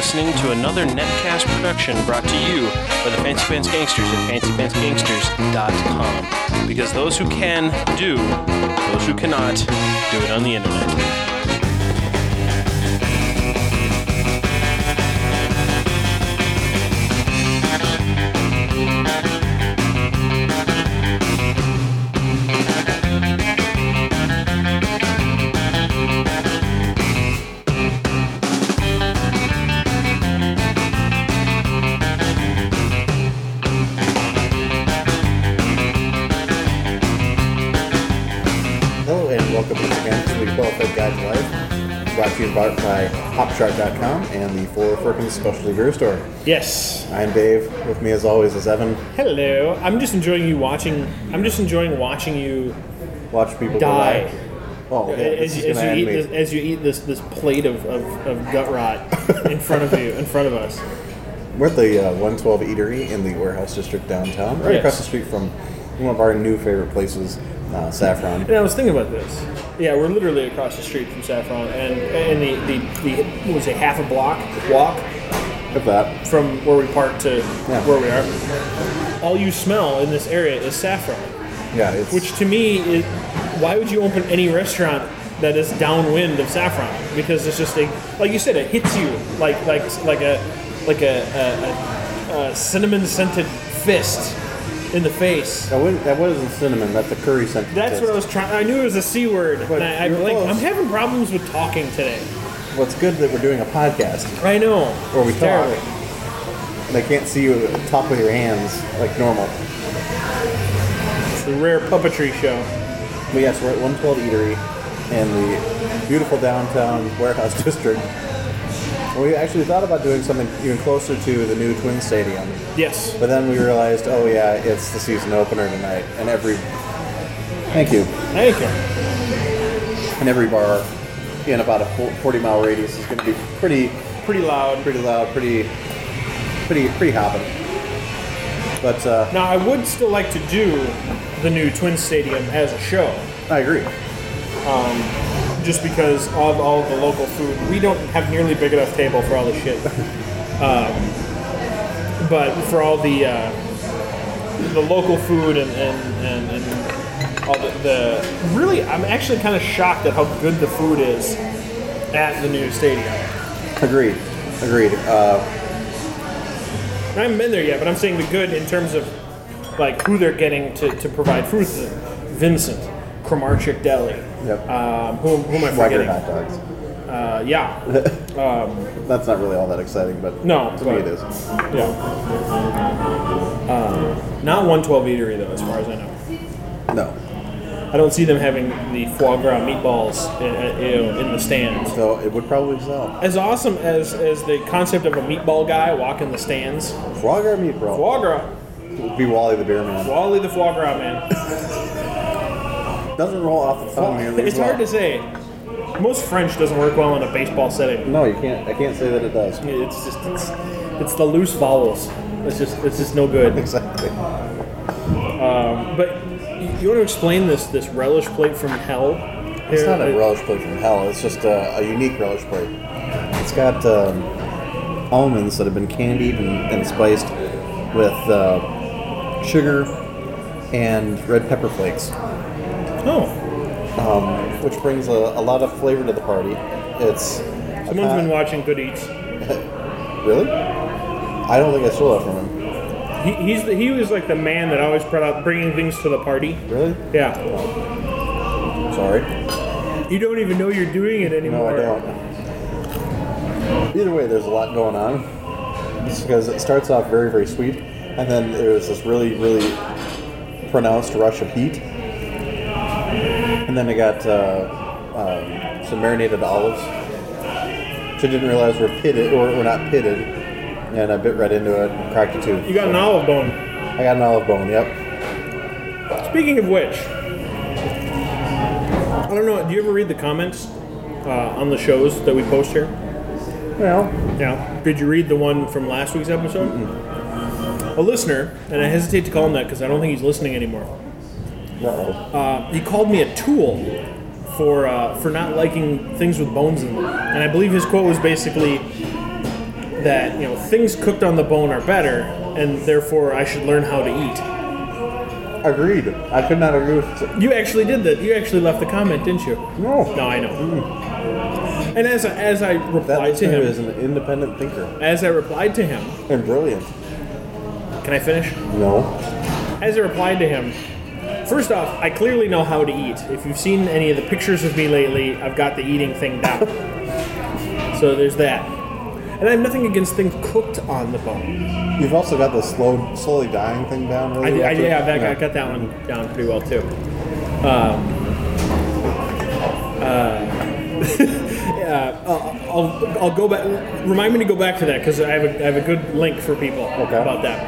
listening to another Netcast production brought to you by the Fancy Pants Gangsters at fancypantsgangsters.com. Because those who can, do. Those who cannot, do it on the internet. Brought to you by HopShark.com and the Four Firkins Specialty Beer Store. Yes. I'm Dave. With me, as always, is Evan. Hello. I'm just enjoying watching you Watch people die. Go oh, yeah, as you eat this plate of gut rot in front of us. We're at the 112 Eatery in the Warehouse District downtown, right across the street from one of our new favorite places, Saffron. And I was thinking about this. Yeah, we're literally across the street from Saffron, and the what was it, half a block walk At that. from where we parked to where we are. All you smell in this area is saffron. Yeah, it's... Which to me is, why would you open any restaurant that is downwind of saffron? Because it's just like you said, it hits you like a cinnamon scented fist in the face. That wasn't cinnamon. That's a curry scented. That's what I was trying. I knew it was a C word. But I'm having problems with talking today. Well, it's good that we're doing a podcast. I know. Where we It's talk. terrible. They can't see you at the top of your hands like normal. It's the rare puppetry show. But yes, we're at 112 Eatery in the beautiful downtown Warehouse District. We actually thought about doing something even closer to the new Twin Stadium. Yes. But then we realized, oh yeah, it's the season opener tonight, and Thank you. And every bar in about a 40-mile radius is going to be pretty loud, pretty hopping. But Now, I would still like to do the new Twin Stadium as a show. I agree. Just because of all the local food. We don't have nearly big enough table for all the shit. But for all the local food and all the really, I'm actually kind of shocked at how good the food is at the new stadium. Agreed. I haven't been there yet, but I'm saying the good in terms of like who they're getting to provide food to. Vincent, Kramarczyk Deli. Yep. Who am I forgetting? Hot dogs. Yeah. That's not really all that exciting, but No, to me it is. Yeah. Not 112 Eatery though, as far as I know. No. I don't see them having the foie gras meatballs in the stands. So it would probably sell. As awesome as the concept of a meatball guy walking the stands. Foie gras meat, bro. Foie gras. It would be Wally the beer man. Wally the foie gras man. Doesn't roll off the tongue nearly as It's well. hard to say. Most French doesn't work well in a baseball setting. No, you can't. I can't say that it does. It's the loose vowels. It's just no good. Exactly. But you want to explain this relish plate from hell? It's not a relish plate from hell. It's just a unique relish plate. It's got almonds that have been candied and spiced with sugar and red pepper flakes. Oh. Which brings a lot of flavor to the party. It's Someone's been watching Good Eats. Really? I don't think I stole that from him. He was like the man that always brought out bringing things to the party. Really? Yeah. Sorry. You don't even know you're doing it anymore. No, I don't. Either way, there's a lot going on. It's because it starts off very, very sweet, and then there's this really, really pronounced rush of heat. And then I got some marinated olives, which I didn't realize were pitted, or were not pitted, and I bit right into it and cracked a tooth. You got an olive bone. I got an olive bone, yep. Speaking of which, I don't know, do you ever read the comments on the shows that we post here? Well, Yeah. Did you read the one from last week's episode? A listener, and I hesitate to call him that because I don't think he's listening anymore. He called me a tool for not liking things with bones in them. And I believe his quote was basically that things cooked on the bone are better, and therefore I should learn how to eat. Agreed. I could not agree with it. You actually did that. You actually left the comment, didn't you? No. No, I know. And as I That replied to listener him, is an independent thinker. as I replied to him, And brilliant. can I finish? No. As I replied to him, first off, I clearly know how to eat. If you've seen any of the pictures of me lately, I've got the eating thing down. So there's that. And I have nothing against things cooked on the bone. You've also got the slowly dying thing down. Really I got that one down pretty well too. I'll go back. Remind me to go back to that because I have a good link for people about that.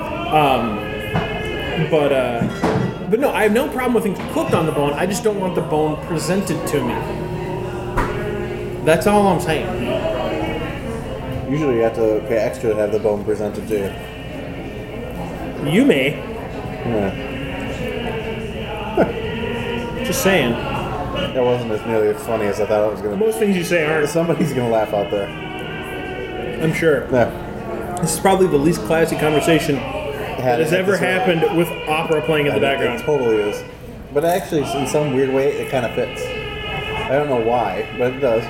But no, I have no problem with things cooked on the bone. I just don't want the bone presented to me. That's all I'm saying. Usually you have to pay extra to have the bone presented to you. You may. Yeah. Just saying. That wasn't as nearly as funny as I thought it was going to be. Most things you say aren't. Somebody's going to laugh out there. I'm sure. Yeah. This is probably the least classy conversation that has ever happened with opera playing in the background. It totally is. But actually, in some weird way, it kind of fits. I don't know why, but it does.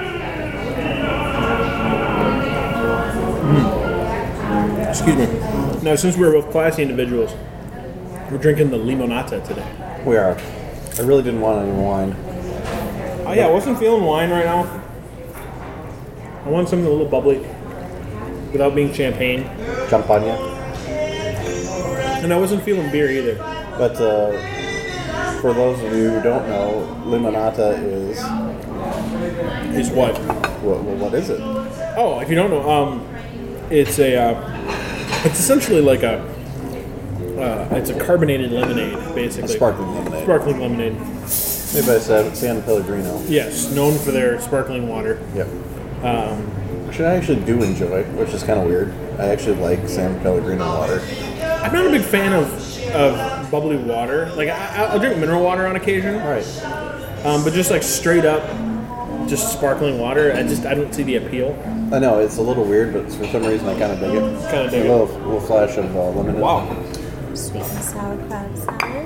Excuse me. Now, since we're both classy individuals, we're drinking the limonata today. We are. I really didn't want any wine. Oh yeah, I wasn't feeling wine right now. I want something a little bubbly, without being champagne. Champagne. And I wasn't feeling beer either. But for those of you who don't know, limonata is... Is what? What is it? Oh, if you don't know, it's essentially like it's a carbonated lemonade, basically. A sparkling lemonade. Sparkling lemonade. Maybe I said San Pellegrino. Yes, known for their sparkling water. Yep. Which I actually do enjoy, which is kind of weird. I actually like San Pellegrino water. I'm not a big fan of bubbly water. Like I'll drink mineral water on occasion. All right. But just like straight up, just sparkling water, I don't see the appeal. I know it's a little weird, but for some reason I kind of dig it. Kind of dig a little flash of lemon. Wow. Sweet and sour crab salad.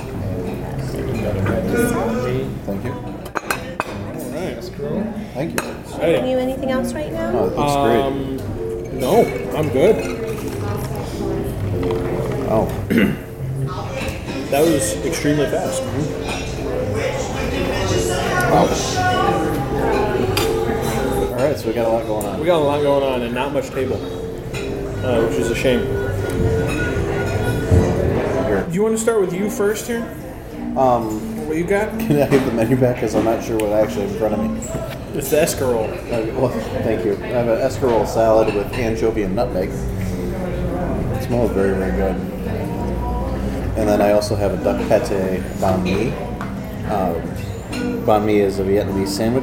Thank you. All right. Thank you. Can you anything else right now? Oh, it looks great. No, I'm good. Oh. That was extremely fast. Wow. All right, so we got a lot going on. We got a lot going on and not much table, which is a shame. Here. Do you want to start with you first here? What you got? Can I get the menu back? Because I'm not sure what I actually have in front of me. It's the escarole. Well, thank you. I have an escarole salad with anchovy and nutmeg. It smells very, very good. And then I also have a duck pate banh mi. Banh mi is a Vietnamese sandwich.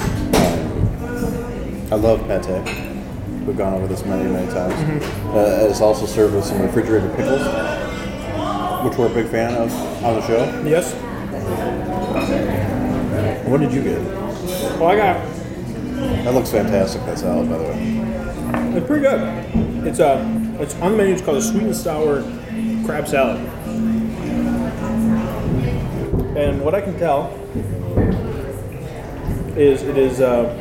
I love pate. We've gone over this many, many times. It's also served with some refrigerated pickles, which we're a big fan of on the show. Yes. What did you get? Well, I got. That looks fantastic, that salad, by the way. It's pretty good. It's on the menu. It's called a sweet and sour crab salad. And what I can tell is it is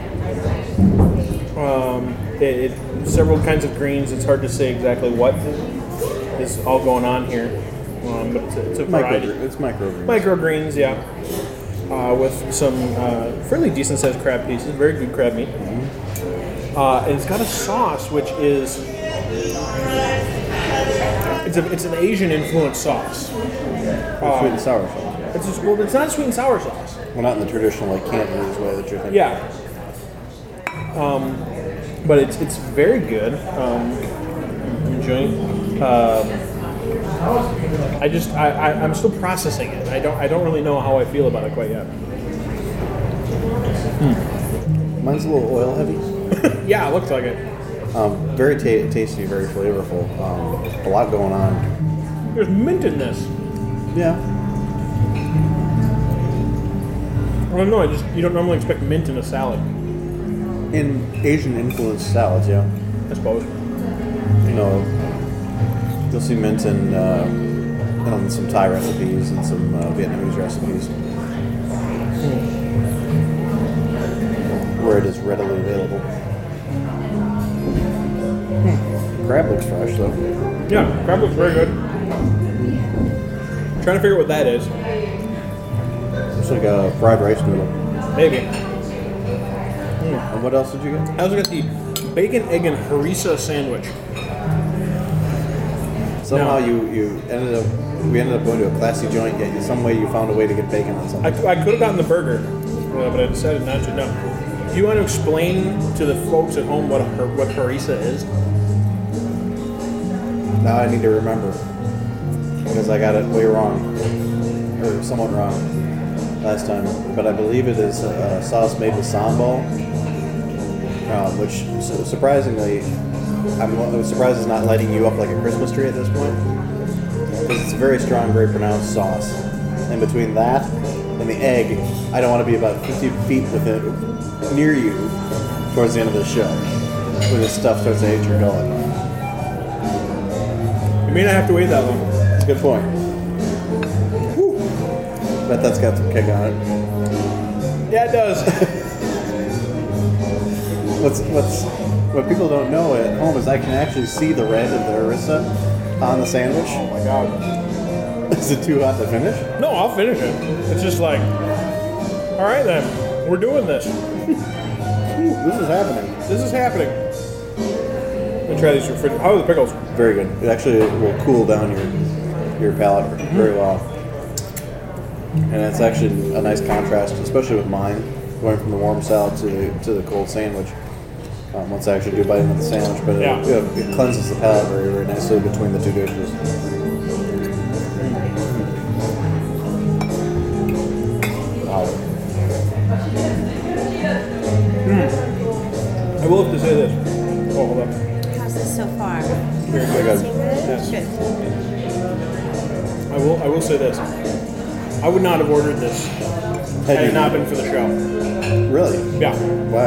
several kinds of greens. It's hard to say exactly what is all going on here, but it's a variety. It's microgreens. Microgreens, yeah. With some fairly decent sized crab pieces, very good crab meat. And it's got a sauce which is it's an Asian influenced sauce. Sweet and sour sauce. It's not a sweet and sour sauce. Well, not in the traditional like Cantonese way that you're thinking. Yeah. But it's very good. I'm enjoying. I'm still processing it. I don't really know how I feel about it quite yet. Mine's a little oil heavy. Yeah, it looks like it. Very tasty, very flavorful. A lot going on. There's mint in this. Yeah. I don't know. You don't normally expect mint in a salad. In Asian influenced salads, yeah. I suppose. You know, you'll see mint in some Thai recipes and some Vietnamese recipes, where it is readily available. Crab looks fresh though. Yeah, crab looks very good. Trying to figure out what that is. It's like a fried rice noodle. Maybe. And what else did you get? I also got the bacon, egg, and harissa sandwich. Somehow No. we ended up going to a classy joint, yet in some way you found a way to get bacon on something. I could have gotten the burger, but I decided not to. No. Do you want to explain to the folks at home what harissa is? Now I need to remember, because I got it way wrong, or somewhat wrong last time. But I believe it is a sauce made with sambal, which surprisingly, I was surprised it's not lighting you up like a Christmas tree at this point, because it's a very strong, very pronounced sauce. And between that and the egg, I don't want to be about 50 feet near you towards the end of the show, when this stuff starts to hit your gullet. You may not have to wait that long. That's a good point. Whew. Bet that's got some kick on it. Yeah, it does. What people don't know at home is I can actually see the red of the harissa on the sandwich. Oh my god. Is it too hot to finish? No, I'll finish it. It's just like, all right then, we're doing this. This is happening. This is happening. Let me try these refrigerated. How are the pickles? Very good. It actually will cool down your palate very well. And it's actually a nice contrast, especially with mine, going from the warm salad to the cold sandwich. Once I actually do bite into the sandwich, but it cleanses the palate very, very nicely between the two dishes. Wow. I will have to say this. Oh, hold up. How's this so far? Very good. Tasting good? Yes. Good. I will say this. I would not have ordered this had it not been for the show. Really? Yeah. Why?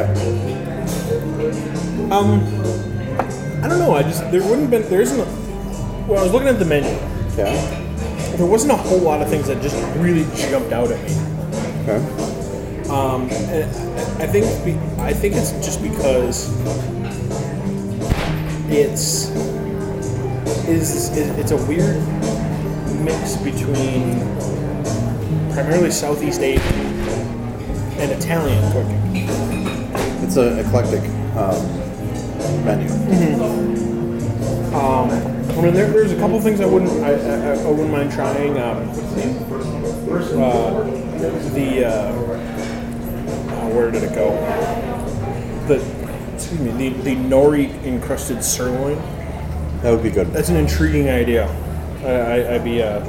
I don't know. There isn't. Well, I was looking at the menu. Yeah. There wasn't a whole lot of things that just really jumped out at me. Okay. And I think it's just because it's a weird mix between primarily Southeast Asian and Italian cooking. It's an eclectic menu. I mean, there's a couple things I wouldn't mind trying. Where did it go? The nori encrusted sirloin. That would be good. That's an intriguing idea. It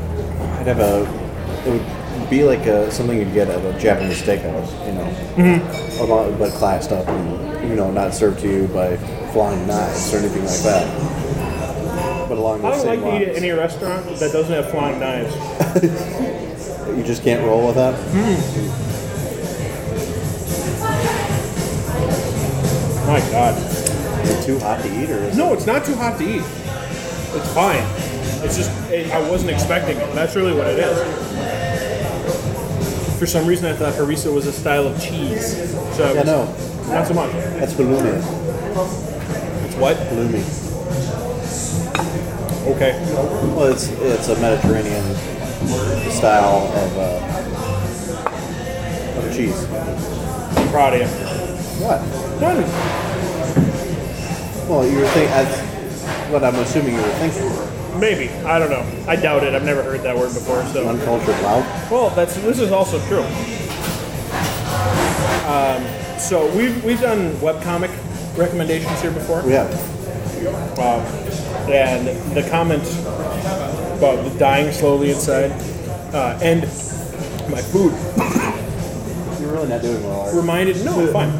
would be like something you'd get at a Japanese steakhouse, you know, but classed up and, you know, not served to you by flying knives or anything like that. But along I those don't same like to eat lines. at any restaurant that doesn't have flying knives. You just can't roll with that? My God. Is it too hot to eat, or is No, it's not too hot to eat. It's fine. It's just, I wasn't expecting it. That's really what it is. For some reason, I thought harissa was a style of cheese. So Yeah, no. not so much. That's halloumi. It's what? Halloumi. Okay. Well, it's a Mediterranean style of cheese. I'm proud of you. What? None. Well, you were thinking. That's what I'm assuming you were thinking. Maybe. I don't know. I doubt it. I've never heard that word before. So. Uncultured loud. Well, this is also true. So we've done webcomic recommendations here before. We have. And the comment about the dying slowly inside and my food You're really not doing well, are you? reminded me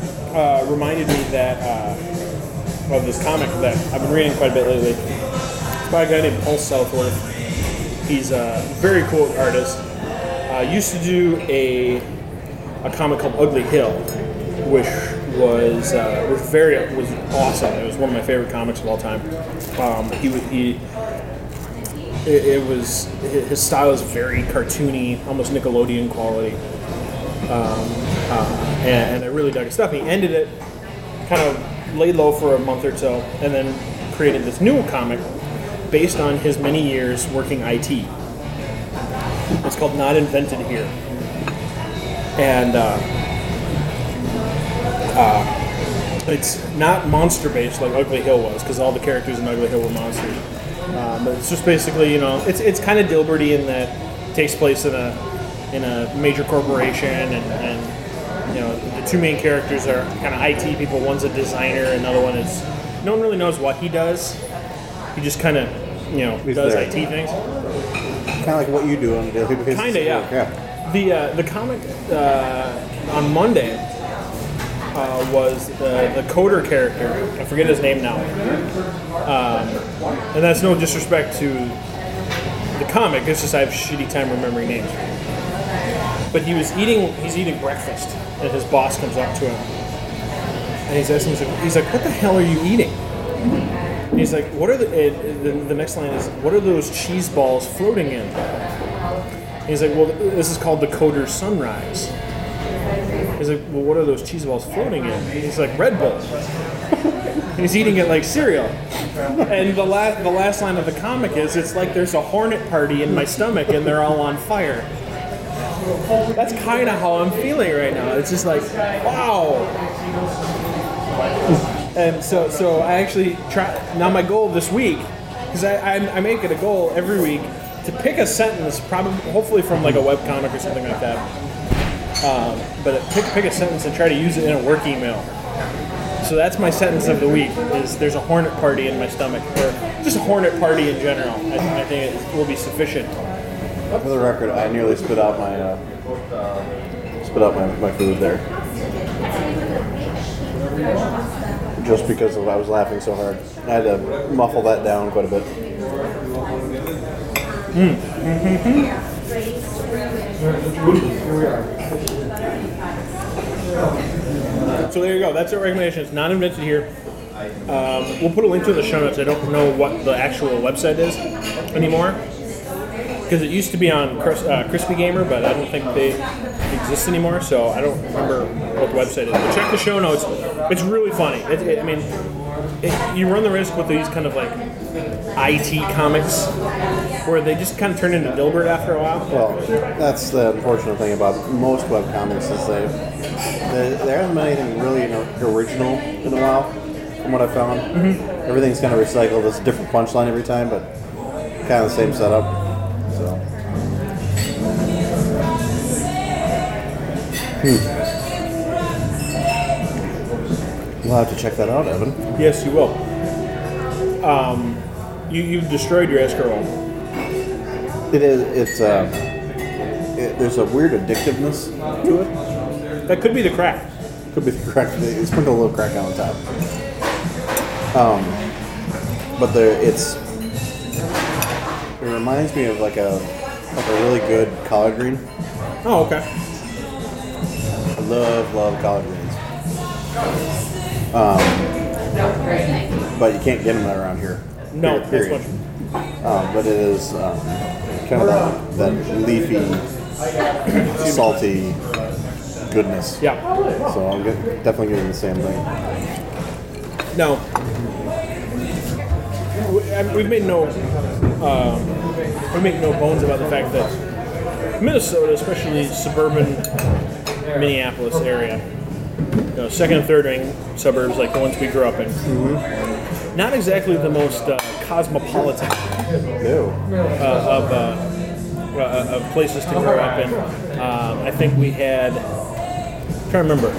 that of this comic that I've been reading quite a bit lately. It's by a guy named Paul Southworth. He's a very cool artist. Used to do a comic called Ugly Hill, which was awesome. It was one of my favorite comics of all time. His style is very cartoony, almost Nickelodeon quality, and I really dug his stuff. He ended it, kind of laid low for a month or so, and then created this new comic based on his many years working IT. It's called Not Invented Here. And it's not monster-based like Ugly Hill was, because all the characters in Ugly Hill were monsters. But it's just basically, it's kind of Dilberty in that it takes place in a major corporation, and the two main characters are kind of IT people. One's a designer, another one is no one really knows what he does. He just kind of does there. IT things. Kind of like what you do on a daily basis. Kind of, yeah. The comic on Monday was the coder character. I forget his name now. And that's no disrespect to the comic. It's just I have a shitty time remembering names. But he's eating breakfast, and his boss comes up to him, and he's asking him, he's like, "What the hell are you eating?" And he's like, "What are the next line is, what are those cheese balls floating in?" And he's like, "Well, this is called the Coder's Sunrise." He's like, "Well, what are those cheese balls floating in?" And he's like, "Red Bull." He's eating it like cereal. And the last line of the comic is, it's like there's a hornet party in my stomach and they're all on fire. That's kind of how I'm feeling right now. It's just like, wow. And so I actually try. Now my goal this week, because I make it a goal every week to pick a sentence, hopefully from like a webcomic or something like that. But pick a sentence and try to use it in a work email. So that's my sentence of the week, is there's a hornet party in my stomach, or just a hornet party in general. I think it will be sufficient. For the record, I nearly spit out my food there. Just because I was laughing so hard. I had to muffle that down quite a bit. So there you go. That's our recommendation. It's Not Invented Here. We'll put a link to it in the show notes. I don't know what the actual website is anymore, because it used to be on Crispy Gamer, but I don't think they exist anymore, so I don't remember what the website is. But check the show notes. It's really funny. You run the risk with these kind of like IT comics where they just kind of turn into Dilbert after a while. Well, that's the unfortunate thing about most webcomics, is there hasn't been anything really original in a while, from what I found. Mm-hmm. Everything's kind of recycled. It's a different punchline every time, but kind of the same setup. So. We'll have to check that out, Evan. Yes, you will. You destroyed your escarole. It is. There's a weird addictiveness to it. That could be the crack. Could be the crack. They sprinkle a little crack on the top. But it reminds me of like a really good collard green. Oh, okay. I love collard greens. But you can't get them around here. No, period. But it is kind of that leafy, salty goodness. Yeah. So I'm definitely getting the same thing. No. We make no bones about the fact that Minnesota, especially suburban Minneapolis area, second and third ring suburbs like the ones we grew up in, not exactly the most cosmopolitan of places to grow up in. I think we had. I'm trying to remember.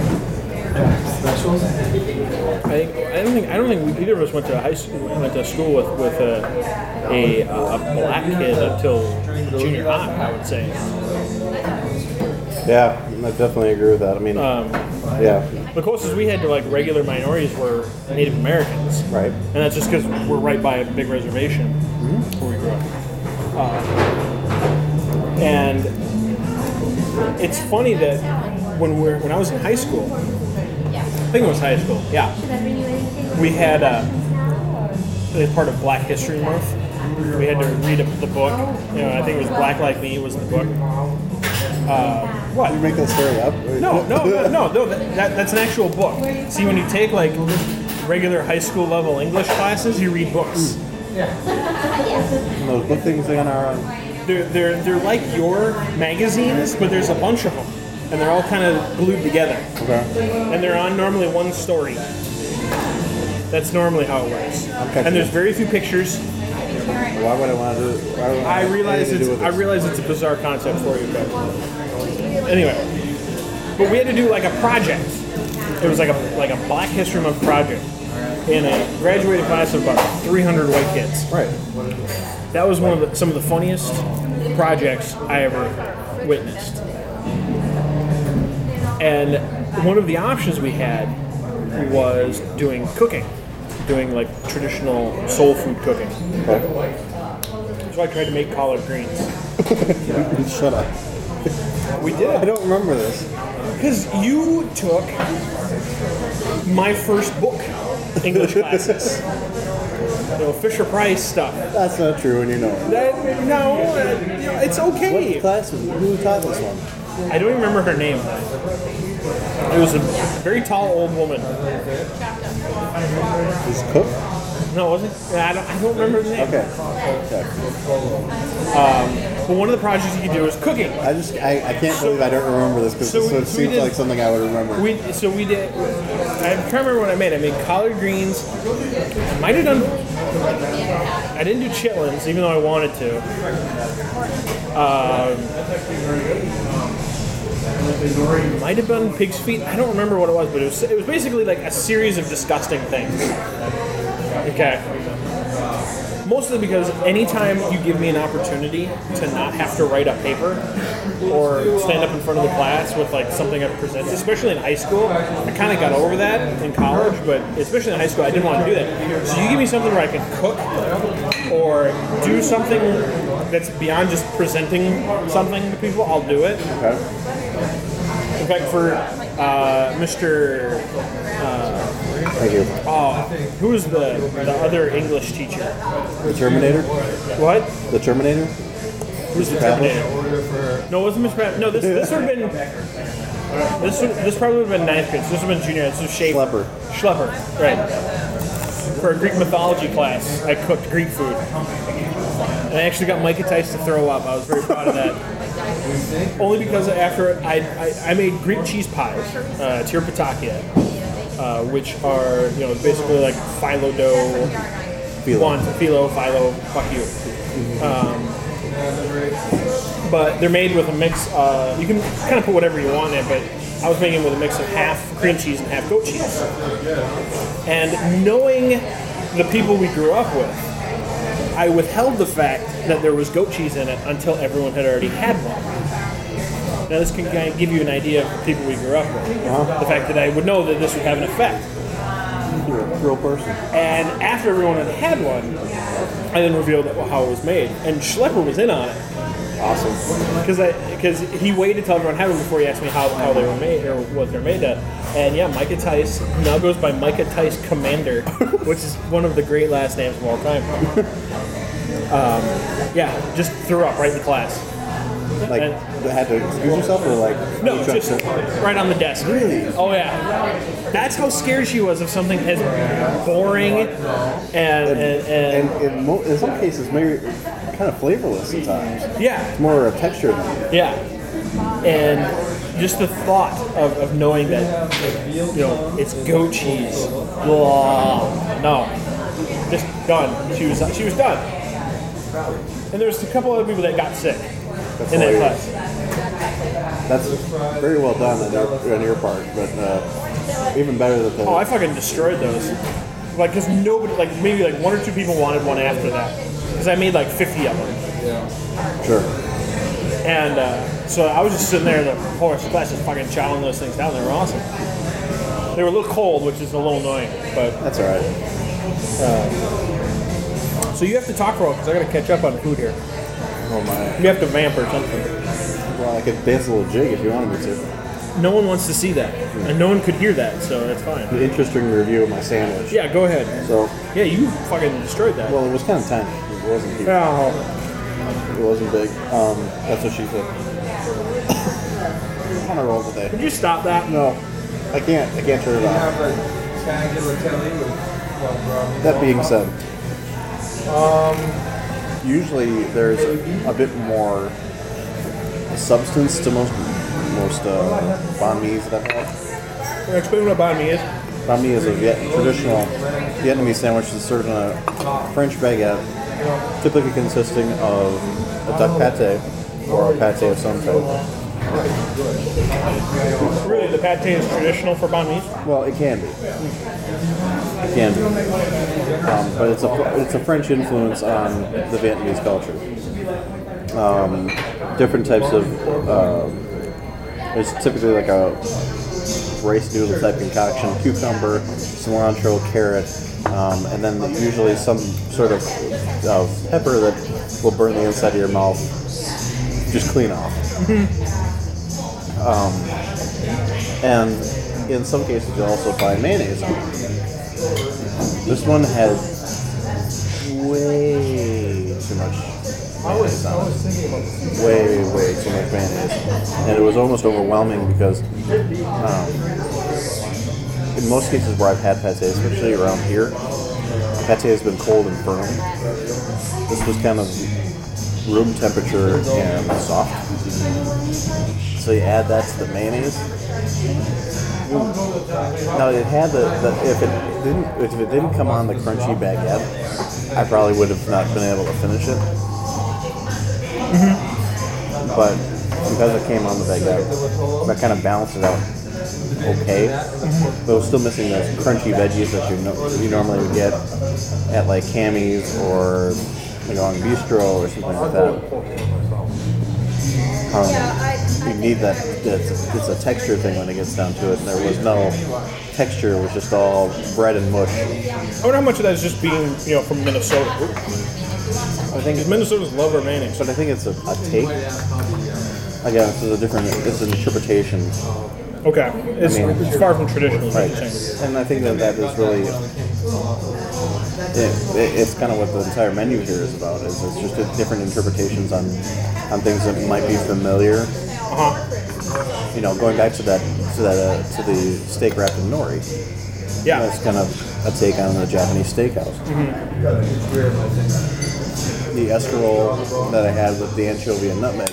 I don't think either of us went to went to school with a black kid until junior high, I would say. Yeah, I definitely agree with that. I mean, yeah. The closest we had to like regular minorities were Native Americans, Right. And that's just because we're right by a big reservation where we grew up. And it's funny that when I was in high school, think it was high school. Yeah. We had, as part of Black History Month, we had to read the book. You know, I think it was Black Like Me was the book. What? You make that story up? No. That's an actual book. See, when you take like regular high school level English classes, you read books. And those book things on our. They're like your magazines, but there's a bunch of them, and they're all kind of glued together. Okay. And they're on normally one story. That's normally how it works. Okay. And there's very few pictures. Why would I want to do it? I realize it's a bizarre concept for you, but anyway. But we had to do like a project. It was like a Black History Month project in a graduated class of about 300 white kids. Right. That was some of the funniest projects I ever witnessed. And one of the options we had was doing cooking, doing like traditional soul food cooking. Okay. So I tried to make collard greens. Shut up. We did I it don't remember this. because you took my first book, English classes. You know, Fisher Price stuff. That's not true, and you know it. It's okay. What class was who taught this one? I don't even remember her name. It was a very tall old woman. Was it Cook? No, was it? I don't remember the name. Okay. But one of the projects you could do is cooking. I can't believe I don't remember this because it seems like something I would remember. We did. I can't remember what I made. I made collard greens. I might have done. I didn't do chitlins, even though I wanted to. Might have done pig's feet. I don't remember what it was, but it was basically like a series of disgusting things. Okay. Mostly because anytime you give me an opportunity to not have to write up paper or stand up in front of the class with like something I present, especially in high school, I kind of got over that in college, but especially in high school, I didn't want to do that. So you give me something where I can cook or do something that's beyond just presenting something to people, I'll do it. Okay. In fact, for Mr. Thank you. Who was the other English teacher? The Terminator? What? The Terminator? Who's the Terminator? No, it wasn't Mr. Pat. No, this would have been. This probably would have been ninth grade. So this would have been junior. This was Schaefer. Schlepper, right. For a Greek mythology class, I cooked Greek food. And I actually got Micah Tice to throw up. I was very proud of that. Only because after I made Greek cheese pies, tirpitakia, which are, basically like phyllo dough, phyllo, fuck you. But they're made with a mix, you can kind of put whatever you want in it, but I was making it with a mix of half cream cheese and half goat cheese. And knowing the people we grew up with, I withheld the fact that there was goat cheese in it until everyone had already had one. Now this can kind of give you an idea of the people we grew up with. The fact that I would know that this would have an effect. You're a real person. And after everyone had had one, I then revealed how it was made. And Schlepper was in on it. Awesome. Because he waited till everyone had one before he asked me how they were made or what they're made of. And yeah, Micah Tice now goes by Micah Tice Commander, which is one of the great last names of all time. Yeah, just threw up right in class. Like, had to excuse yourself or like? No, just right on the desk. Really? Oh yeah. That's how scared she was of something as boring and in some cases maybe kind of flavorless sometimes. yeah. It's more a texture than it. Yeah. And just the thought of knowing that, it's goat cheese. Blah. No. Just done. She was done. And there's a couple other people that got sick in that class. That's very well done on your part, but even better that Oh, I fucking destroyed those. Like, because nobody, like, maybe like one or two people wanted one after that. Because I made like 50 of them. Sure. And so I was just sitting there in the horse class just fucking chowing those things down. They were awesome. They were a little cold, which is a little annoying, but... That's alright. So you have to talk for a while, because I gotta catch up on food here. Oh my. You have to vamp or something. Well, I could dance a little jig if you wanted me to. no one wants to see that, and no one could hear that, so that's fine. An interesting review of my sandwich. Yeah, go ahead. So, Yeah, you fucking destroyed that. well, it was kind of tiny. It wasn't huge. Oh. It wasn't big. That's what she said. I'm on a roll today. Could you stop that? No, I can't. I can't turn it off. That being said, usually there's a bit more substance to most banh mi's that I've had. Explain what a banh mi is. Banh mi is a traditional Vietnamese sandwich that's served on a French baguette, typically consisting of a duck pate or a pate of some type. Really, the pate is traditional for banh mi's? Well, it can be. It can be. But it's a French influence on the Vietnamese culture. Different types of there's typically like a rice noodle type concoction, cucumber, cilantro, carrot, and then usually some sort of pepper that will burn the inside of your mouth just clean off. And in some cases you'll also find mayonnaise on it. This one had way too much mayonnaise on it. Way too much mayonnaise. And it was almost overwhelming because in most cases where I've had pate, especially around here, pate has been cold and firm. This was kind of room temperature and soft. So you add that to the mayonnaise. Now it had if it didn't come on the crunchy baguette, I probably would have not been able to finish it. But because it came on the baguette, that kind of balanced it out okay. But it was still missing those crunchy veggies that you normally would get at like Cammy's or on Bistro or something like that. You need that. It's a texture thing when it gets down to it. And there was no texture. It was just all bread and mush. I wonder how much of that is just being, from Minnesota. I think Minnesotans love our mayonnaise. But I think it's a take. Again, it's an interpretation. Okay. It's far from traditional. Right. And I think that is really, it's kind of what the entire menu here is about. It's just different interpretations on things that might be familiar. Going back to the steak wrapped in nori. Yeah. That's kind of a take on the Japanese steakhouse. The escarole that I had with the anchovy and nutmeg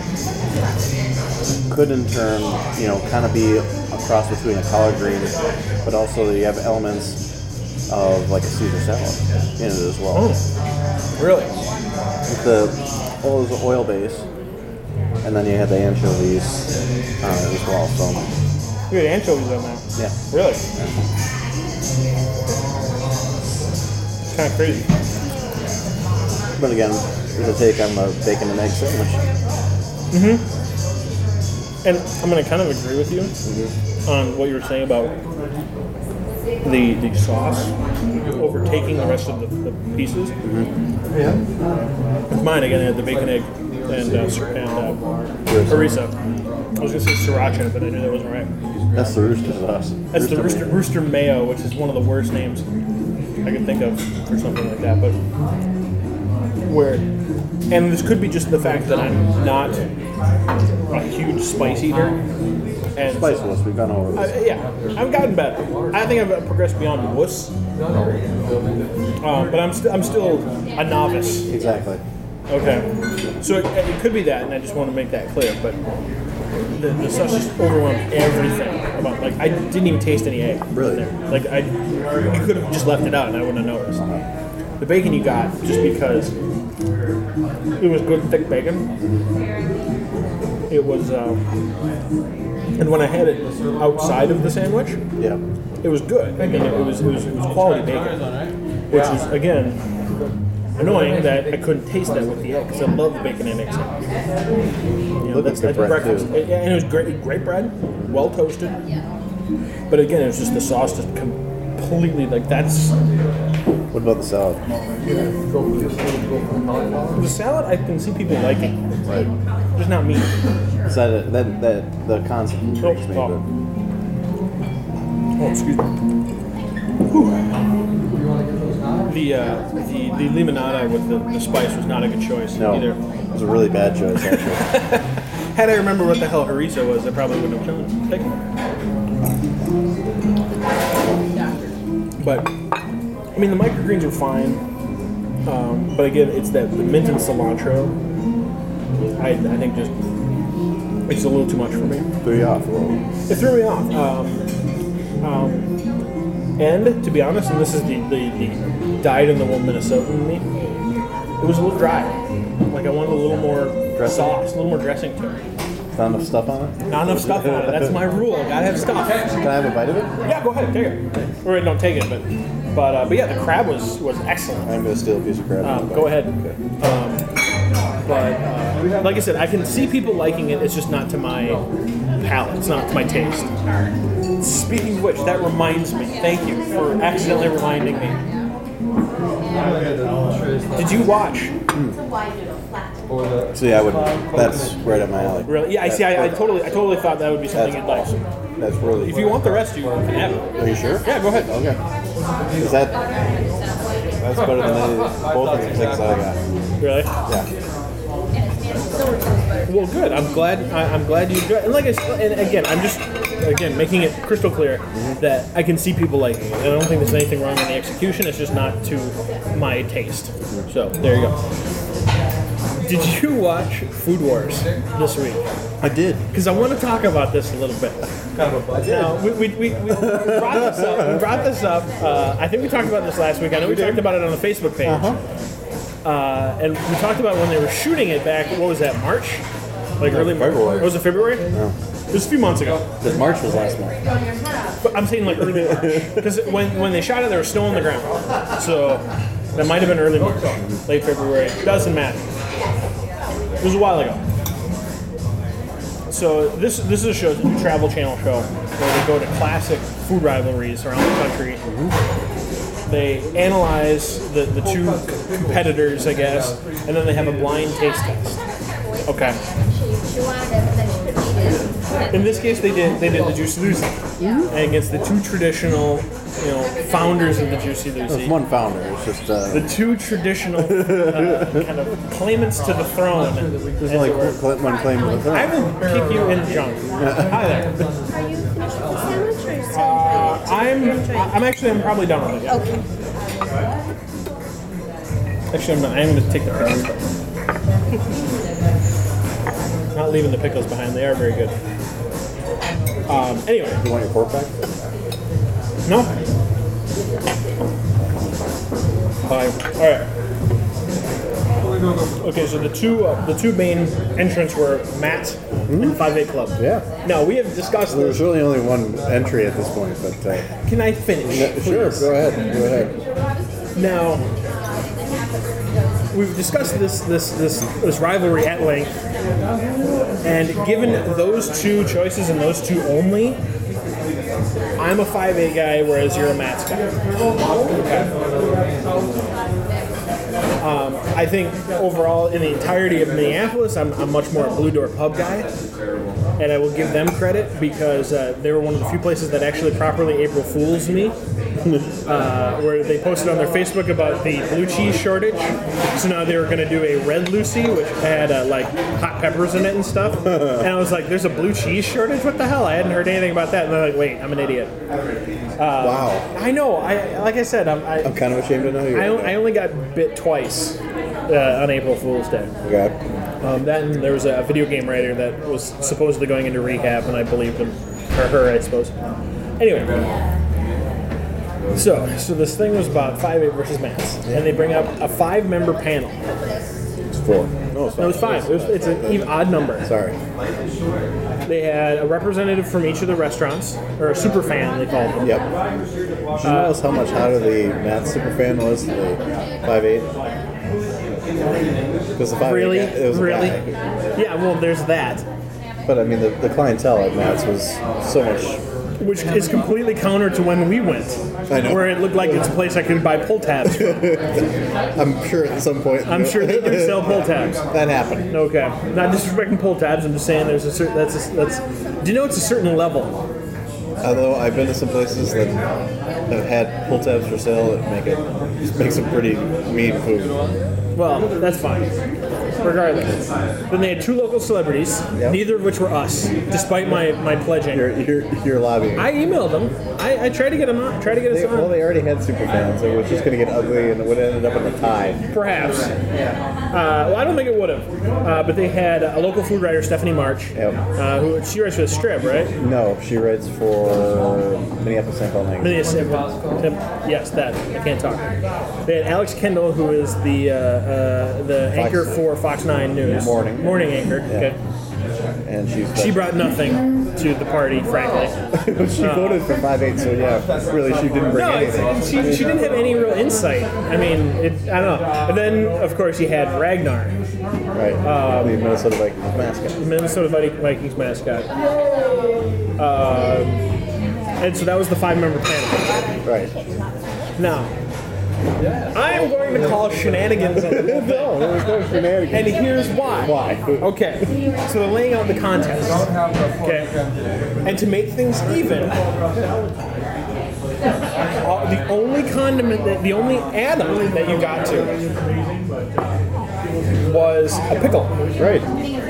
could in turn, kind of be a cross between a collard green, but also you have elements of like a Caesar salad in it as well. Oh, really? With the oil base, and then you have the anchovies as well. So you had anchovies on there? Yeah. Really? It's kind of crazy. But again, it's a take on the bacon and egg sandwich. And I'm going to kind of agree with you on what you were saying about the sauce overtaking the rest of the pieces. With mine, again, I had the bacon, egg, and harissa. I was going to say sriracha, but I knew that wasn't right. That's the rooster sauce. That's the rooster mayo, which is one of the worst names I could think of for something like that. But and this could be just the fact that I'm not a huge spice eater. And Spiceless, we've gone over this. I've gotten better. I think I've progressed beyond wuss, but I'm still a novice. Exactly. Okay, so it could be that, and I just want to make that clear. But the sauce just overwhelmed everything. I didn't even taste any egg. Really? There. You could have just left it out, and I wouldn't have noticed. The bacon you got, just because it was good thick bacon. It was, and when I had it outside of the sandwich, it was good. It was quality bacon, which is again annoying that I couldn't taste that with the egg because I love the bacon and egg sandwich. That's breakfast. And it was great bread, well toasted. But again, it was just the sauce just completely that's. What about the salad? The salad, I can see people liking. Right. Just not me. So that the concept intrigues me. Oh. But Oh, excuse me. The limonada with the spice was not a good choice no, either. it was a really bad choice actually. Had I remember what the hell harissa was, I probably wouldn't have taken it. But I mean, the microgreens are fine. But again, it's the mint and cilantro. I think just it's a little too much for me. Threw you off a little. It threw me off. And to be honest, and this is the dyed-in-the-wool Minnesotan in me, it was a little dry. Like I wanted a little more sauce, a little more dressing to it. Not enough stuff on it? Not enough stuff on it. That's my rule. Gotta have stuff. Can I have a bite of it? Yeah, go ahead, take it. Or wait, don't take it, but yeah, the crab was excellent. I'm going to steal a piece of crab. Go ahead. But like I said, I can see people liking it. It's just not to my palate. It's not to my taste. Speaking of which, that reminds me. Thank you for accidentally reminding me. Did you watch? So yeah, that's right up my alley. Really? Yeah, I see. I totally thought that would be something you'd like. That's really. If you want the rest, you can have it. Are you sure? Yeah, go ahead. Okay. Is that's better than both of the things I got. Really? Yeah. Well, good. I'm glad you enjoy it. And like I said, and again, I'm just making it crystal clear that I can see people liking it. And I don't think there's anything wrong in the execution. It's just not to my taste. So there you go. Did you watch Food Wars this week? I did. Because I want to talk about this a little bit. Now, we brought this up. I think we talked about this last week. I know we talked about it on the Facebook page. And we talked about when they were shooting it back, what was that, March? Like early February. Was it February? No. It was a few months ago. Because March was last month. But I'm saying like early March. Because when they shot it, there was snow on the ground. So that might have been early March, late February. Doesn't matter. It was a while ago. So this is a show, it's a Travel Channel show, where they go to classic food rivalries around the country. They analyze the two competitors, I guess, and then they have a blind taste test. Okay. In this case, they did the Juicy Lucy against the two traditional, founders of the Juicy Lucy. There's one founder. It's just The two traditional kind of claimants to the throne. there's only one claim to the throne. I will kick you in the junk. Hi there. Are you finished with the sandwich or still? I'm probably done with it. Okay. Actually, I'm not. I'm going to take the pickles. Not leaving the pickles behind. They are very good. Anyway. You want your pork back? No. All right. Okay, so the two main entrants were Matt and 5A Club. Yeah. Now we have discussed There's this. really only one entry at this point, but Can I finish? sure, please? go ahead. Now, we've discussed this rivalry at length, and given those two choices and those two only, I'm a 5A guy, whereas you're a Matt's guy. I think overall, in the entirety of Minneapolis, I'm much more a Blue Door Pub guy, and I will give them credit because they were one of the few places that actually properly April Fools me. Where they posted on their Facebook about the blue cheese shortage. So now they were going to do a Red Lucy, which had like hot peppers in it and stuff. And I was like, there's a blue cheese shortage? What the hell? I hadn't heard anything about that. And they're like, wait, I'm an idiot. Wow. I know. Like I said, I'm kind of ashamed to know you. I only got bit twice on April Fool's Day. Okay. That and there was a video game writer that was supposedly going into rehab, and I believed him. Or her, I suppose. Anyway. So this thing was about 5A versus Matt's, and they bring up a 5-member panel. It's 4. No, it's 5. No, it was 5. It's an even odd number. Sorry. They had a representative from each of the restaurants, or a super fan, they called them. Yep. Did you notice how much hotter the Matt Superfan was? The 5'8"? Because the 5'8", Really? it was a Really? guy. Yeah, well, there's that. But I mean, the clientele at Matt's was so much which is completely counter to when we went, I know. where it looked like it's a place I could buy pull tabs from. I'm sure at some point. I'm sure they do sell pull tabs. That happened. Okay, not disrespecting pull tabs. I'm just saying there's a certain that's. Do you know it's a certain level? Although I've been to some places that have had pull tabs for sale that make some pretty mean food. Well, that's fine. Regardless, then they had 2 local celebrities, Yep. neither of which were us, despite my pledging. You're lobbying. I emailed them. I tried to get them on. Tried to get us on. They already had super fans. It was just going to get ugly, and it would have ended up in a tie. Perhaps. Well, I don't think it would have. But they had a local food writer, Stephanie March, Yep. who she writes for the Strip, right? No, she writes for Minneapolis St. Paul magazine. Yes, that. I can't talk. They had Alex Kendall, who is the anchor for Fox 9 News. Morning anchor. Okay. And She brought nothing to the party, frankly. she voted for 5/8, so yeah, really, she didn't bring anything. She didn't have any real insight. I mean, I don't know. And then, of course, you had Ragnar, Right. The Minnesota Vikings mascot. Minnesota Vikings mascot. And so that was the 5-member panel. Right. Now, I am going to call shenanigans on the whole thing. No, there was no shenanigans. And here's why. Why? Okay, so they're laying out the context. Okay, and to make things even, the only condiment, the only add-on that you got to was a pickle. Right.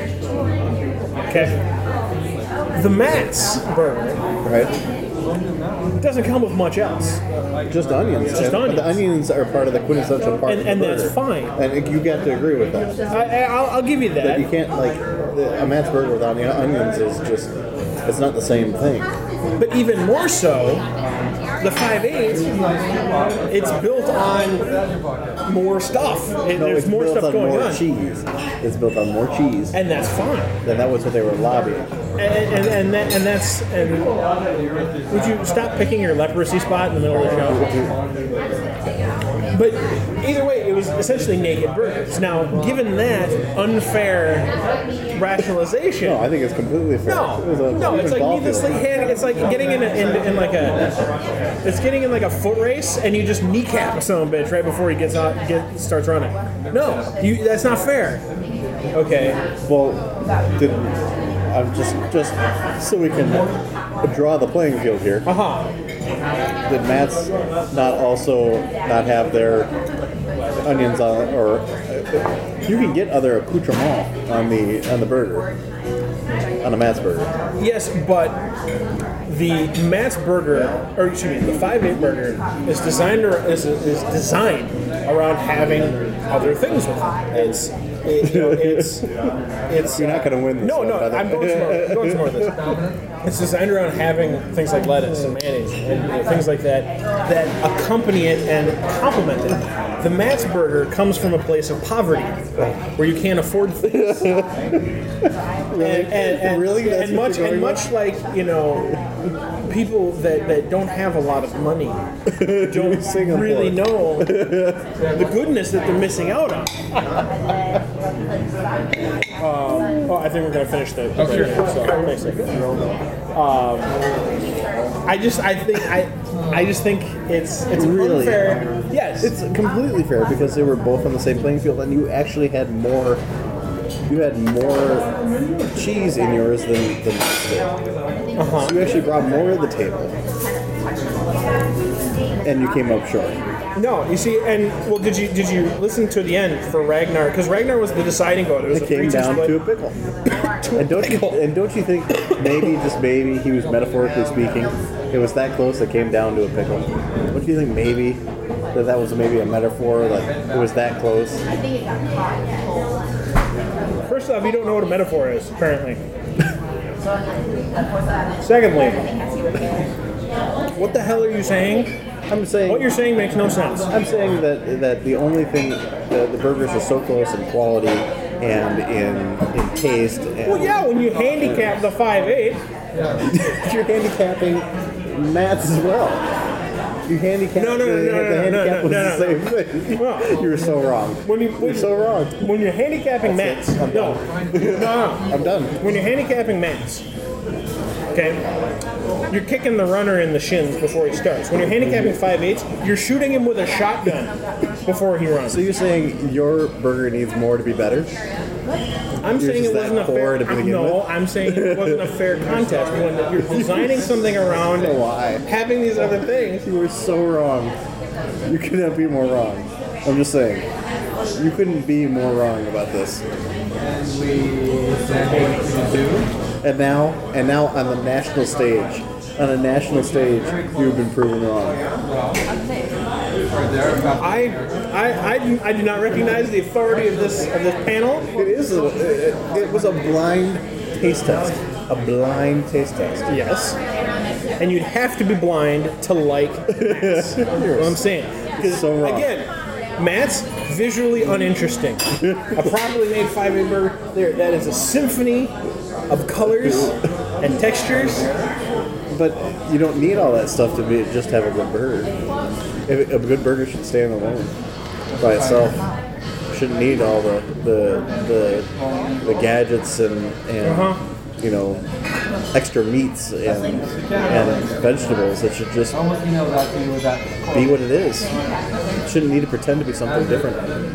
Okay, the Matt's burger Right. doesn't come with much else, Just onions. Just But the onions. onions are part of the quintessential part of the and burger. that's fine. And you got to agree with that. I'll give you But that. you can't, a Matt's burger without onions is just, it's not the same thing. But even more so, the 5/8, it's built on more stuff. There's more built stuff on going more on. cheese. It's built on more cheese. And that's fine. And that was what they were lobbying. And would you stop picking your leprosy spot in the middle of the show? But either way, it was essentially naked burgers. Now, given that unfair rationalization, No, I think it's completely fair. no, it's like needlessly handing. It's like getting in it's getting in like a foot race, and you just kneecap a son of a bitch right before he starts running. No, that's not fair. Okay. Well, I'm just so we can draw the playing field here. Did Matt's not have their onions on, or you can get other accoutrements on the burger, on a Matt's burger. Yes, but the Matt's burger, or excuse me, the 5/8 burger is designed around having other things with it. It's You're not going to win this. No, one, brother. I'm going some more of this. It's designed around having things like lettuce and mayonnaise and things like that accompany it and complement it. The Matt's burger comes from a place of poverty where you can't afford things. And much like, people that don't have a lot of money don't really know the goodness that they're missing out on. I think we're going to finish the so basically. I just think it's Really? unfair. Yes, It's completely fair because they were both on the same playing field, and you actually had more. You had more cheese in yours than Matt's did. So you actually brought more to the table, and you came up short. No, you see, did you listen to the end for Ragnar? Because Ragnar was the deciding vote. It was It came down to a pickle. And don't you think maybe he was metaphorically speaking? It was that close. It came down to a pickle. Don't you think maybe that was maybe a metaphor? Like it was that close. First off, you don't know what a metaphor is, apparently. Secondly, what the hell are you saying? I'm saying What you're saying makes no sense. I'm saying that the only thing the burgers are so close in quality and in taste. And Well, yeah, when you handicap the 5/8, you're handicapping Matt's as well. You handicap No. the handicap was the same thing. No. You're so wrong. You're so wrong. when you're handicapping Matt's, no, I'm done. when you're handicapping Matt's, okay, you're kicking the runner in the shins before he starts. When you're handicapping 5/8, you're shooting him with a shotgun before he runs. So you're saying your burger needs more to be better? I'm saying just it wasn't that a fair. poor to begin No, with? I'm saying it wasn't a fair contest when you're designing something around Why? having these other things. You were so wrong. You couldn't be more wrong. I'm just saying. You couldn't be more wrong about this. And now on the national stage, you've been proven wrong. I do not recognize the authority of this panel. It was a blind taste test. A blind taste test. Yes. And you'd have to be blind to like Matt's. That's what I'm saying. 'Cause, So wrong. again, Matt's visually uninteresting. A properly made 5/8 burger, that is a symphony of colors and textures. But you don't need all that stuff to just have a good burger. A good burger should stand alone by itself. Shouldn't need all the gadgets and you know, extra meats and vegetables. It should just be what it is. It shouldn't need to pretend to be something different.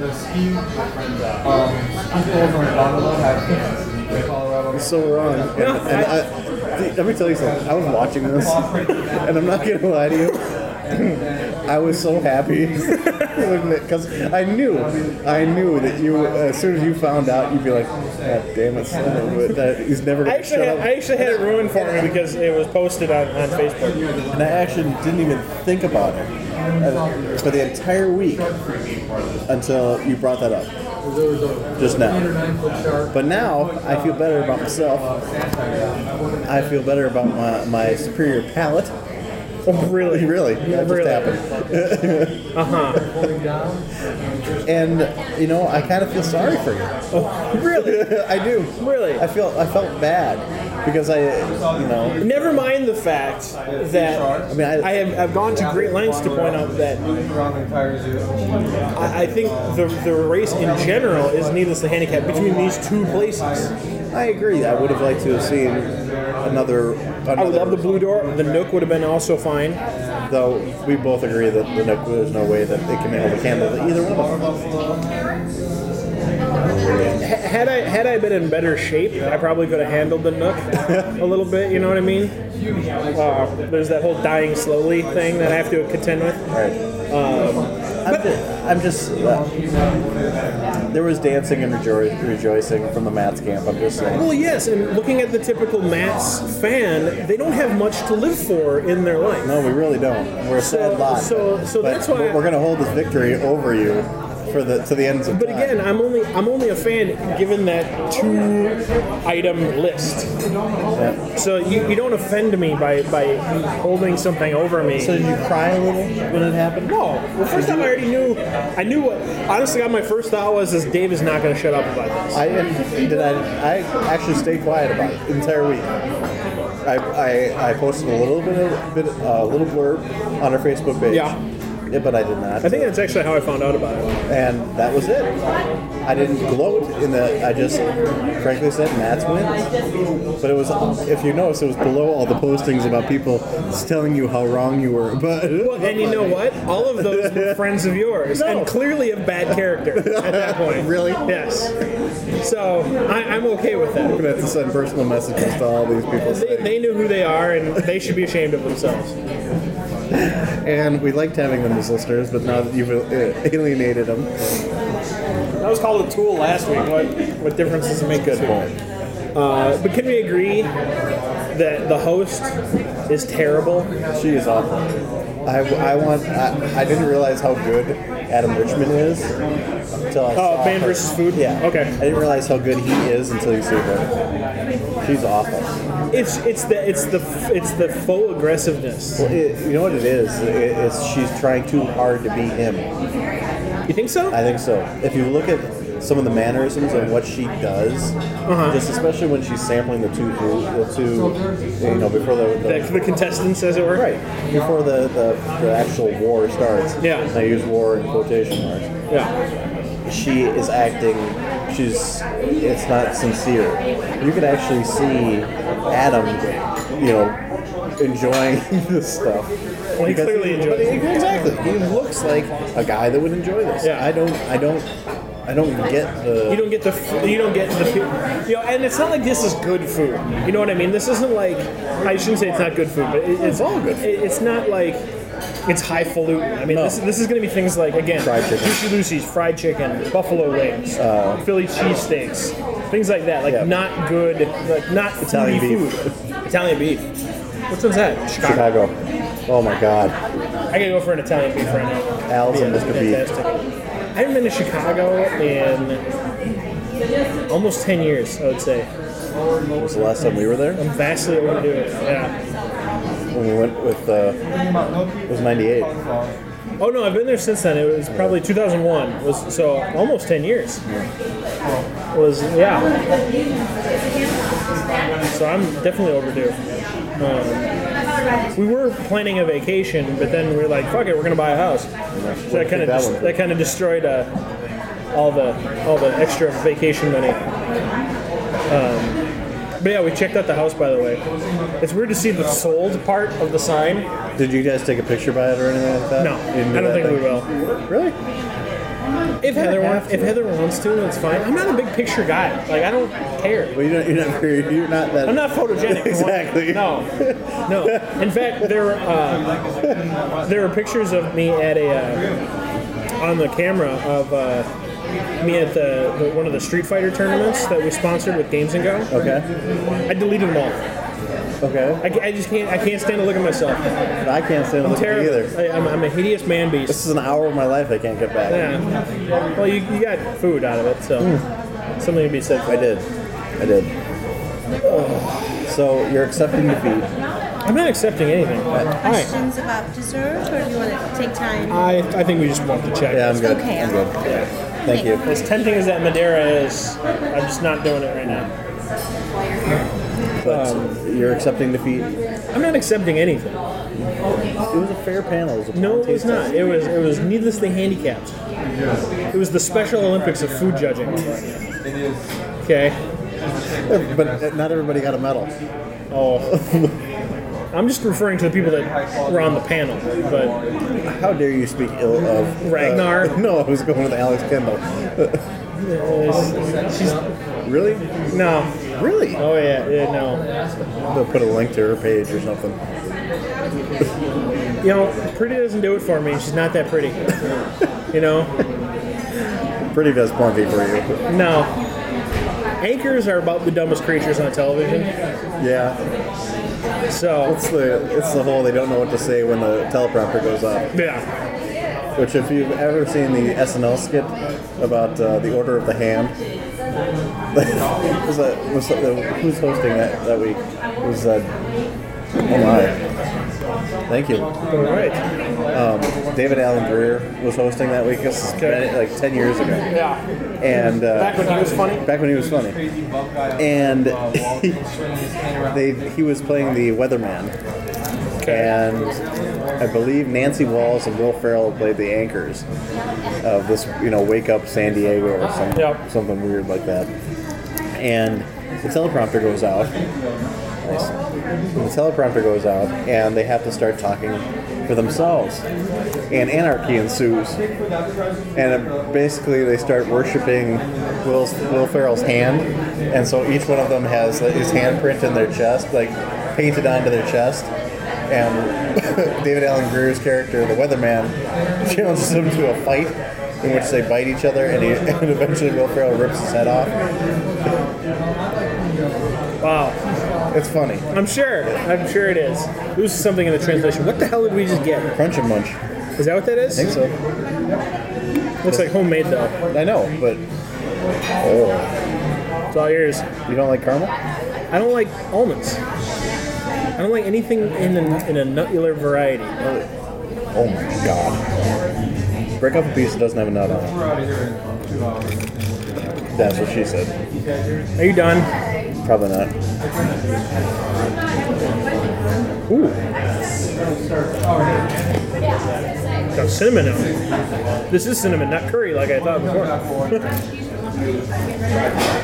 It's so wrong. Let me tell you something. I was watching this, and I'm not gonna lie to you. I was so happy because I knew that you, as soon as you found out, you'd be like, "God damn it, he's never gonna shut up." I actually had it ruined for me because it was posted on Facebook. And I actually didn't even think about it for the entire week until you brought that up just now. But now I feel better about myself. I feel better about my superior palate. Oh, really? Really? That just happened. And you know, I kind of feel sorry for you. Oh, really? I do. Really? I felt bad because Never mind the fact that I've gone to great lengths to point out that I think the race in general is needlessly handicapped between these two places. I agree. I would have liked to have seen another. I would love the Blue Door. The Nook would have been also fine. Though we both agree that the Nook, there's no way that they can handle either one of them. Had I been in better shape, I probably could have handled the Nook a little bit. You know what I mean? There's that whole dying slowly thing that I have to contend with. Right. There was dancing and rejoicing from the Mats camp. I'm just saying. Well, yes, and looking at the typical Mats fan, they don't have much to live for in their life. No, we really don't. We're a sad lot. So that's why we're going to hold this victory over you to the ends of But time. again, I'm only a fan given that 2-item list. Yeah. So you don't offend me by holding something over me. So did you cry a little when it happened? No. Well, first time I already knew. I knew what. Honestly, my first thought was Dave is not going to shut up about this. I actually stayed quiet about it the entire week. I posted a little blurb on our Facebook page. Yeah. Yeah, but I did not. I think that's actually how I found out about it. And that was it. I didn't gloat I just frankly said Mats wins. But it was, if you notice, it was below all the postings about people telling you how wrong you were. But And you know what? All of those were friends of yours, and clearly of bad character at that point. Really? Yes. So I'm okay with that. I'm gonna have to send personal messages to all these people. They knew who they are, and they should be ashamed of themselves. And we liked having them as listeners, but now that you've alienated them. That was called a tool last week. What difference does it make? Good point. But can we agree that the host is terrible? She is awful. I didn't realize how good Adam Richman is until I saw Man her. vs. Food? Yeah. Okay. I didn't realize how good he is until you see her. She's awful. It's the faux aggressiveness. Well, you know what it is? It's she's trying too hard to be him. You think so? I think so. If you look at some of the mannerisms and what she does, just especially when she's sampling the two, before The contestants, as it were. right before the actual war starts. Yeah. And I use war in quotation marks. Yeah. She is acting. It's not sincere. You could actually see Adam, enjoying this stuff. Well, he Because clearly enjoys it. Exactly. He looks like a guy that would enjoy this. Yeah. I don't get the. You don't get the, and it's not like this is good food. You know what I mean? This isn't like, I shouldn't say it's not good food, but it's all good food. It's not like it's highfalutin. I mean, No. this is going to be things like, again, Fried chicken. Juicy Lucy's, fried chicken, buffalo wings, Philly cheesesteaks, things like that. Like, Yeah. not good, like, not Italian foodie beef. food. Italian beef. Which one's that? Chicago. Oh my God. I gotta go for an Italian beef right now. Al's and Mr. Beef. Fantastic. I haven't been to Chicago in almost 10 years, I would say. When was the last time we were there? I'm vastly overdue. Yeah. When we went with, it was 98. Oh no, I've been there since then. It was probably 2001. It was so almost 10 years. It was So I'm definitely overdue. We were planning a vacation, but then we were like, "Fuck it, we're gonna buy a house." So that kind of destroyed all the extra vacation money. But yeah, we checked out the house, by the way. It's weird to see the sold part of the sign. Did you guys take a picture by it or anything like that? No, You didn't do I don't that think we thing? will. Really? If Heather wants to, it's fine. I'm not a big picture guy. Like, I don't care. Well, you're not that. I'm not photogenic. Exactly. No. In fact, there were pictures of me at on the camera of me at the one of the Street Fighter tournaments that we sponsored with Games and Go. Okay. I deleted them all. Okay. I just can't. I can't stand to look at myself. I can't stand to look at you either. Terrible. I'm a hideous man beast. This is an hour of my life I can't get back. Yeah. Well, you got food out of it, so something to be said for I that. did. So you're accepting defeat. I'm not accepting anything. All right. Questions about dessert, or do you want to take time? I think we just want to check. Yeah, I'm good. Okay, I'm good. Yeah. Thank you. As tempting as that Madeira is, I'm just not doing it right now. But you're accepting defeat. I'm not accepting anything. It was a fair panel. It was a No, it was taste not. test. It was needlessly handicapped. It was the Special Olympics of food judging. Okay. But not everybody got a medal. Oh. I'm just referring to the people that were on the panel, but How dare you speak ill of Ragnar? No, I was going with Alex Kendall. she's Really? no. Really? Oh yeah, no. They'll put a link to her page or something. You know, pretty doesn't do it for me. She's not that pretty. You know? Pretty does plenty for you. No. Anchors are about the dumbest creatures on television. Yeah. So, It's the whole they don't know what to say when the teleprompter goes off. yeah. Which, if you've ever seen the SNL skit about the Order of the Hand, who's hosting that week? It was oh my, thank you. All right. David Allen Greer was hosting that week. This is like 10 years ago. Yeah. And Back when he was funny? Back when he was funny. And he was playing the weatherman. And I believe Nancy Walls and Will Ferrell played the anchors of this, Wake Up San Diego or something weird like that. And the teleprompter goes out. Nice. The teleprompter goes out, and they have to start talking for themselves. And anarchy ensues. And basically, they start worshiping Will Ferrell's hand. And so each one of them has his handprint in their chest, like painted onto their chest. And David Allen Greer's character, the weatherman, challenges them to a fight in which they bite each other, and eventually Will Ferrell rips his head off. Wow. It's funny. I'm sure it is. Lose something in the translation. What the hell did we just get? Crunch and Munch. Is that what that is? I think so. Looks like homemade though. I know, but It's all yours. you don't like caramel? I don't like almonds. I don't like anything in a nutular variety. Oh my god. Break up a piece that doesn't have a nut on it. That's what she said. Are you done? Probably not. Ooh. Got cinnamon in it. This is cinnamon, not curry like I thought before.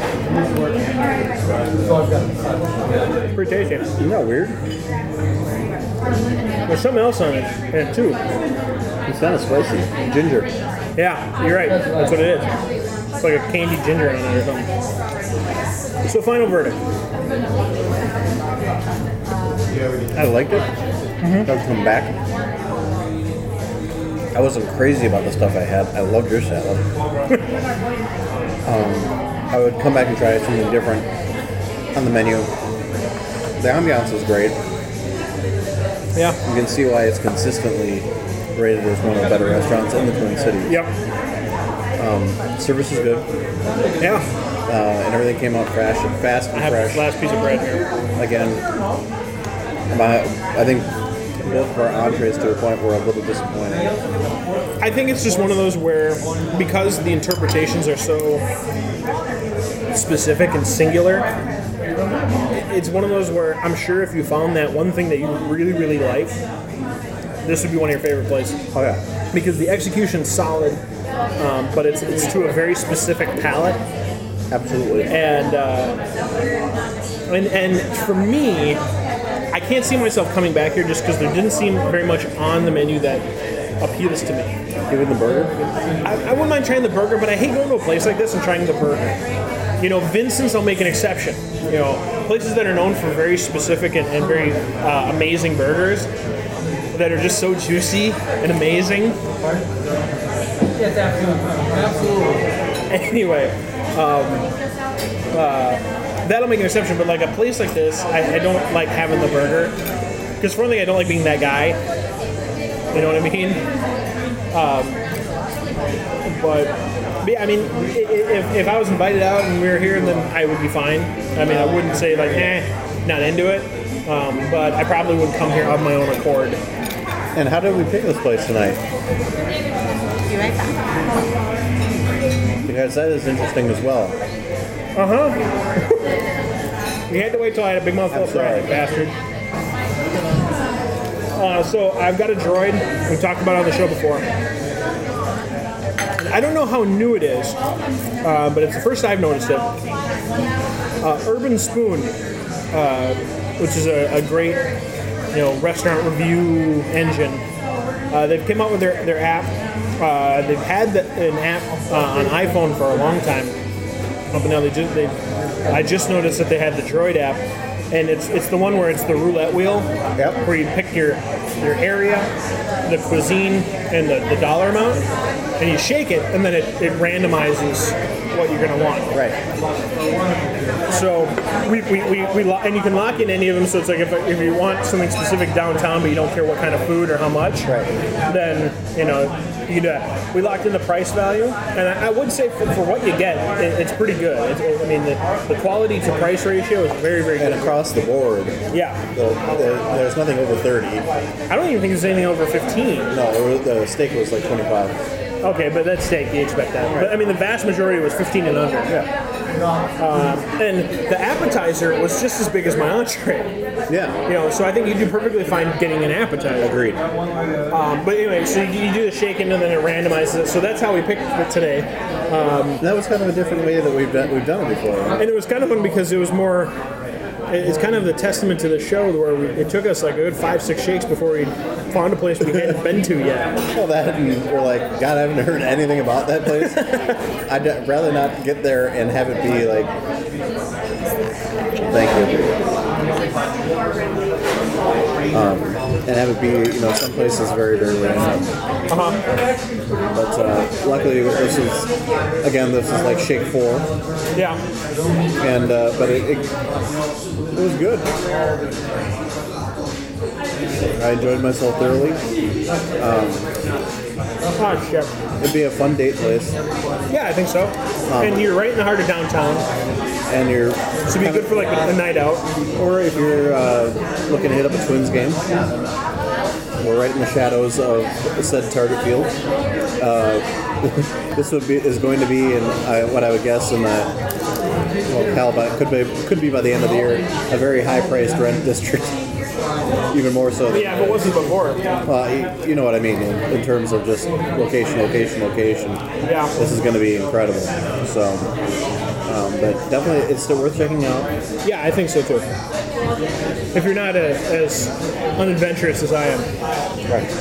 Pretty tasty. Isn't that weird? There's something else on it too. It's kind of spicy. Ginger. Yeah, you're right. That's what it is. It's like a candied ginger on it or something. So final verdict. I liked it. I'll come back. I wasn't crazy about the stuff I had. I loved your salad. I would come back and try something different on the menu. The ambiance is great. Yeah. You can see why it's consistently rated as one of the better restaurants in the Twin Cities. Yep. Service is good. Yeah. And everything came out fast and I have fresh. this last piece of bread here. Again, I think both of our entrees to a point were a little disappointing. I think it's just one of those where, because the interpretations are so specific and singular, it's one of those where I'm sure if you found that one thing that you really, really like, this would be one of your favorite places. Oh yeah. Because the execution's solid, but it's to a very specific palate. Absolutely. And for me, I can't see myself coming back here just because there didn't seem very much on the menu that appeals to me. Even the burger? I wouldn't mind trying the burger, but I hate going to a place like this and trying the burger. You know, Vincent's, I'll make an exception. You know, places that are known for very specific and very amazing burgers that are just so juicy and amazing. Yes, absolutely. Anyway, that'll make an exception, but like a place like this, I don't like having the burger. Because for one thing, I don't like being that guy. You know what I mean? But yeah, I mean, if I was invited out and we were here, then I would be fine. I mean, I wouldn't say like, not into it. But I probably wouldn't come here of my own accord. And how did we pick this place tonight? Be right back. Because that is interesting as well. You had to wait till I had a big mouthful of sorry. fries, bastard. So I've got a droid. We talked about it on the show before. I don't know how new it is, but it's the first I've noticed it. Urban Spoon, which is a great, restaurant review engine. They've come out with their app. They've had an app on iPhone for a long time. But now I just noticed that they had the Droid app, and it's the one where it's the roulette wheel, where you pick your area, the cuisine, and the dollar amount, and you shake it, and then it randomizes what you're gonna want. Right. So we and you can lock in any of them. So it's like if you want something specific downtown, but you don't care what kind of food or how much, then you can do that. We locked in the price value, and I would say for what you get, it's pretty good. I mean, the quality to price ratio is very, very good. And across the board, Yeah. there's nothing over 30. I don't even think there's anything over 15. No, the steak was like 25. Okay, but that's steak. You expect that. But I mean, the vast majority was 15 and under. Yeah. And the appetizer was just as big as my entree. Yeah. So I think you'd do perfectly fine getting an appetizer. Agreed. But anyway, so you do the shaking and then it randomizes it. So that's how we picked it today. That was kind of a different way that we've done it before. And it was kind of fun because it was more. It's kind of the testament to the show where it took us like a good 5-6 shakes before we found a place we hadn't been to yet. Well, that and we're like, God, I haven't heard anything about that place. I'd rather not get there and have it be like, thank you. And have it be, some places very, very random. But luckily, this is like Shake 4. Yeah. And but it was good. I enjoyed myself thoroughly. Shit. It'd be a fun date place, Yeah, I think so. And you're right in the heart of downtown. and you're So it'd be good for like a night out. or if you're looking to hit up a Twins game. We're right in the shadows of said Target Field. This is going to be in what I would guess in the could be by the end of the year a very high-priced rent district. Even more so. Yeah, if it wasn't before. You know what I mean in terms of just location. Yeah. This is going to be incredible. So, but definitely it's still worth checking out. Yeah, I think so too. if you're not as unadventurous as I am. Right.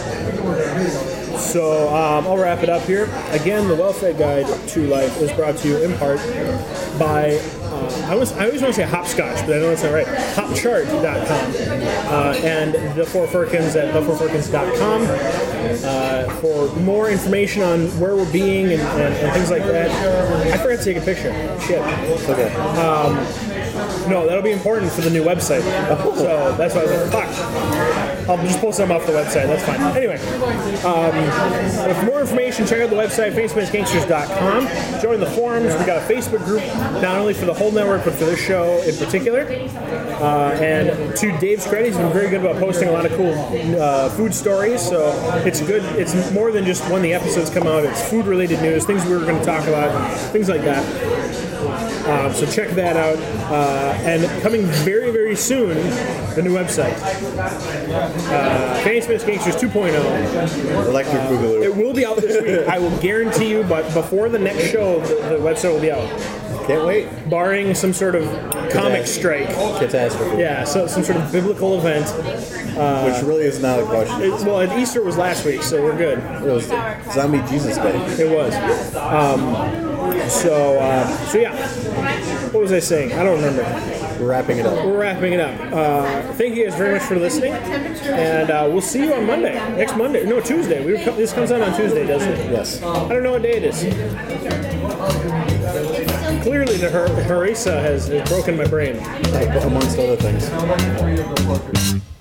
So I'll wrap it up here. Again, the Well-Fed Guide to Life is brought to you in part by, I always want to say Hopscotch, but I know that's not right, Hopchart.com, and the Four Firkins at thefourfirkins.com for more information on where we're being and things like that. I forgot to take a picture. Shit. Okay. No, that'll be important for the new website. So that's why I was like, fuck. I'll just pull some off the website. That's fine. Anyway, for more information, check out the website, facemasgangsters.com. Join the forums. We got a Facebook group, not only for the whole network, but for this show in particular. And to Dave's credit, he's been very good about posting a lot of cool food stories. So it's good. It's more than just when the episodes come out. It's food-related news, things we were going to talk about, things like that. So check that out. And coming very, very soon, the new website. Fanny Smith's Gangsters 2.0. Electric Boogaloo. It will be out this week. I will guarantee you, but before the next show, the website will be out. Can't wait. Barring some sort of comic strike. Catastrophe. Yeah, so some sort of biblical event. Which really is not a question. Well, Easter was last week, so we're good. It was Zombie Jesus Day. It was. So yeah. What was I saying? I don't remember. We're wrapping it up. We're wrapping it up. Thank you guys very much for listening, and we'll see you on Monday. Next Monday. No, Tuesday. This comes out on Tuesday, doesn't it? Yes. I don't know what day it is. Clearly, the harissa has broken my brain. Amongst other things.